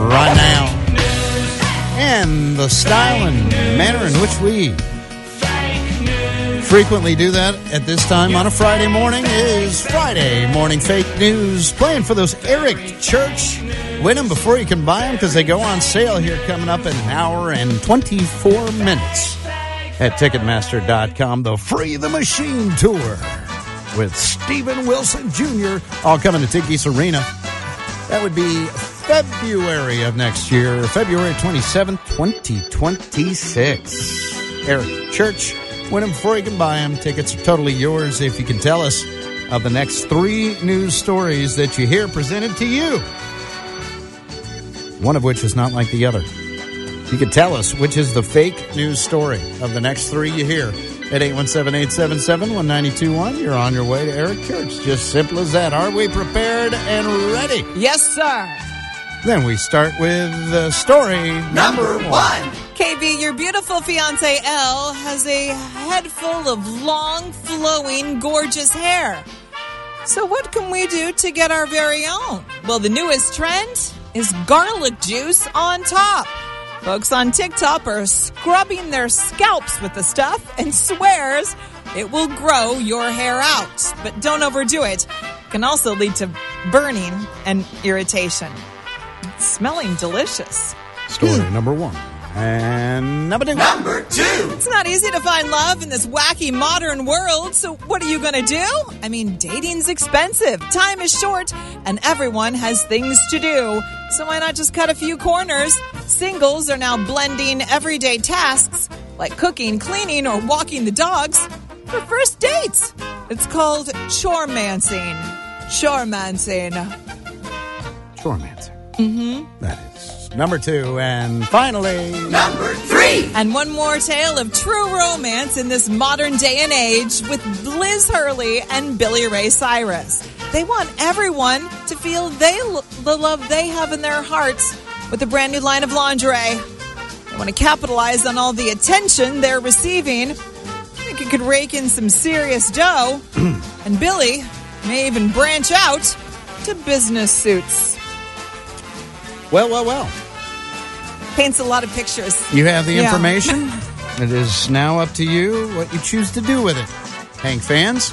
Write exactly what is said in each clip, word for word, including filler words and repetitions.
right now. And the style and manner in which we frequently do that at this time on a Friday morning is Friday Morning Fake News. Playing for those Eric Church. Win them before you can buy them because they go on sale here coming up in an hour and twenty-four minutes at Ticketmaster dot com. The Free the Machine Tour with Steven Wilson Junior all coming to Tiggy's Arena. That would be February of next year, February twenty-seventh, twenty twenty-six. Eric Church. Win them before you can buy them. Tickets are totally yours if you can tell us of the next three news stories that you hear presented to you. One of which is not like the other. You can tell us which is the fake news story of the next three you hear at eight one seven, eight seven seven, one nine two one. You're on your way to Eric Church. Just simple as that. Are we prepared and ready? Yes, sir. Then we start with the story number one. K B, your beautiful fiancé, Elle, has a head full of long, flowing, gorgeous hair. So what can we do to get our very own? Well, the newest trend is garlic juice on top. Folks on TikTok are scrubbing their scalps with the stuff and swears it will grow your hair out. But don't overdo it. It can also lead to burning and irritation. It's smelling delicious. Story number one. And number two. Number two. It's not easy to find love in this wacky modern world, so what are you going to do? I mean, dating's expensive, time is short, and everyone has things to do. So why not just cut a few corners? Singles are now blending everyday tasks like cooking, cleaning, or walking the dogs for first dates. It's called choremancing. Choremancing. Choremancing. Mm-hmm. That is number two. And finally, number three. And one more tale of true romance in this modern day and age with Liz Hurley and Billy Ray Cyrus. They want everyone to feel they the love they have in their hearts with a brand new line of lingerie. They want to capitalize on all the attention they're receiving. I think it could rake in some serious dough. And Billy may even branch out to business suits. Well, well, well. Paints a lot of pictures. You have the Yeah. information. It is now up to you what you choose to do with it. Hank fans,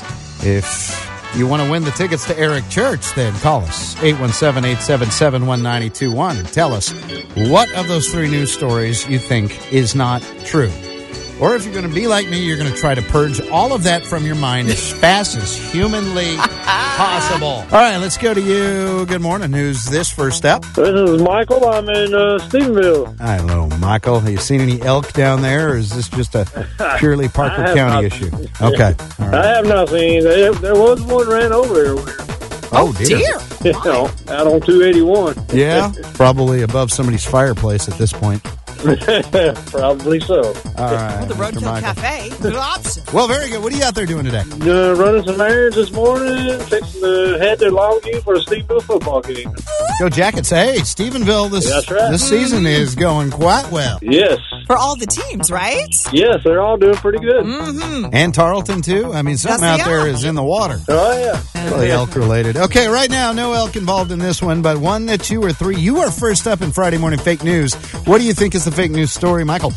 if you want to win the tickets to Eric Church, then call us. eight one seven, eight seven seven, one nine two one and tell us what of those three news stories you think is not true. Or if you're going to be like me, you're going to try to purge all of that from your mind as fast as humanly possible. All right, let's go to you. Good morning. Who's this first up? This is Michael. I'm in uh, Stephenville. Hello, Michael. Have you seen any elk down there, or is this just a purely Parker County not. issue? Okay. All right. I have not seen. There, there was one ran over there. Oh, dear. Dear. You know, out on two eighty-one. Yeah, probably above somebody's fireplace at this point. Probably so. All right. Well, the Mister Roadkill Michael. Cafe. Good option. Well, very good. What are you out there doing today? Uh, running some errands this morning, fixing to head to Longview for a Stephenville football game. Go Jackets. Hey, Stephenville, this, That's right. this season is going quite well. Yes. For all the teams, right? Yes, they're all doing pretty good. Mm-hmm. And Tarleton, too. I mean, something Yes, out they there are. is in the water. Oh, yeah. Really elk related. Okay, right now, no elk involved in this one, but one, that two, or three. You are first up in Friday Morning Fake News. What do you think is the fake news story, Michael?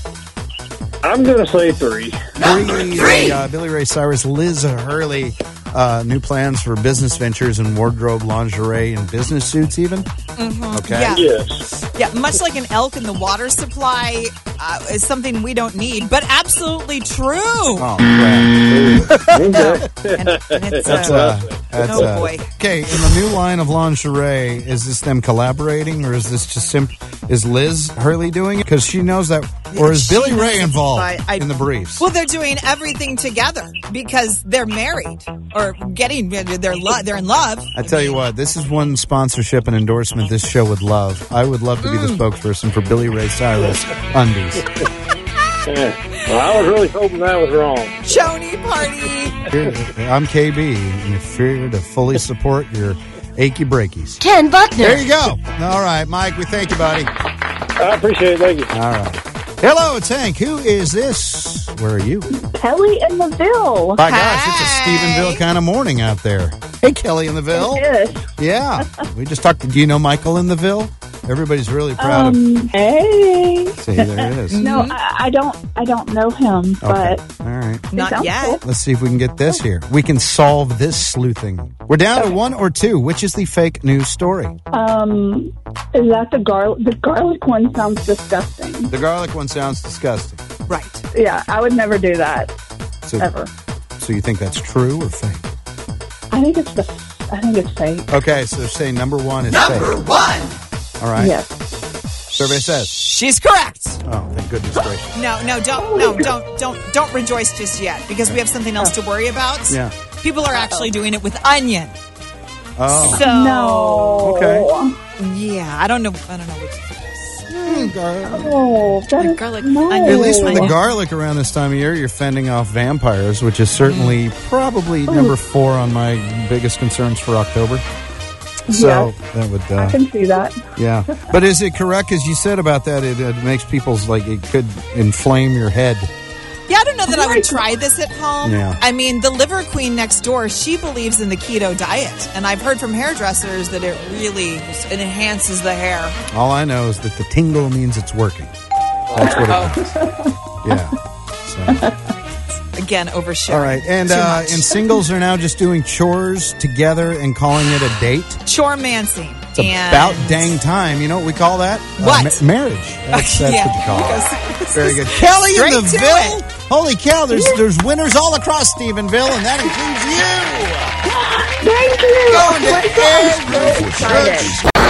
I'm going to say three. Three. The, uh, Billy Ray Cyrus, Liz Hurley, uh, new plans for business ventures and wardrobe, lingerie, and business suits even? Mm-hmm. Okay. Yeah. Yes. Yeah, much like an elk in the water supply uh, is something we don't need, but absolutely true. Oh, crap. Okay. And, and it's, That's, uh, uh, that's, oh, uh, boy. Okay, in the new line of lingerie, is this them collaborating, or is this just simple? Is Liz Hurley doing it? Because she knows that, or is She Billy knows Ray it, involved but I- in the briefs? Well, they're doing everything together because they're married or getting they're lo- they're in love. I tell you what, this is one sponsorship and endorsement this show would love. I would love to be the Mm. spokesperson for Billy Ray Cyrus undies. Yeah. Well, I was really hoping that was wrong. Choney party. I'm K B, and if you're here to fully support your achy breakies. Ken Buckner. There you go. All right, Mike, we thank you, buddy. I appreciate it. Thank you. All right. Hello, it's Hank. Who is this? Where are you? Kelly in the Ville. My gosh, it's a Hey. Stephenville kind of morning out there. Hey, Kelly in the Ville. Yes. Yeah. We just talked. Do you know Michael in the Ville? Everybody's really proud of Um, hey. See, there it is. No, I, I don't. I don't know him, but Okay. All right. Not sounds yet. cool. Let's see if we can get this here. We can solve this sleuthing. We're down to one or two. Which is the fake news story? um, is that the garlic? The garlic one sounds disgusting. The garlic one sounds disgusting. Right. Yeah, I would never do that So, ever. so you think that's true or fake? I think it's the. I think it's fake. Okay, so say number one is fake. Number one! All right. Yes. Survey says. She's correct. Oh, thank goodness gracious. No, no, don't, no, don't, don't, don't rejoice just yet because we have something else to worry about. Yeah. People are actually doing it with onion. Oh. So No. Okay. yeah, I don't know. I don't know which. Mm, garlic. Oh, that is Garlic, no. onion. At least with the Onion. garlic around this time of year, you're fending off vampires, which is certainly probably number four on my biggest concerns for October. So Yes. that would, I uh, can see that. yeah. But is it correct, as you said about that, it, it makes people's, like, it could inflame your head. Yeah, I don't know that I would try this at home. Yeah. I mean, the liver queen next door, she believes in the keto diet. And I've heard from hairdressers that it really just, it enhances the hair. All I know is that the tingle means it's working. That's what it means. Yeah. So. Again, oversharing. All right. And, Too uh, much. and singles are now just doing chores together and calling it a date. Chore-mancing. It's and about dang time. You know what we call that? What? Uh, ma- marriage. That's, that's Yeah, what you call it. because- Very good. Kelly in Straight the to Ville. it. Holy cow, there's there's winners all across Stephenville, and that includes you. Thank you. Going to Oh my God, I'm so Edgewood excited. Church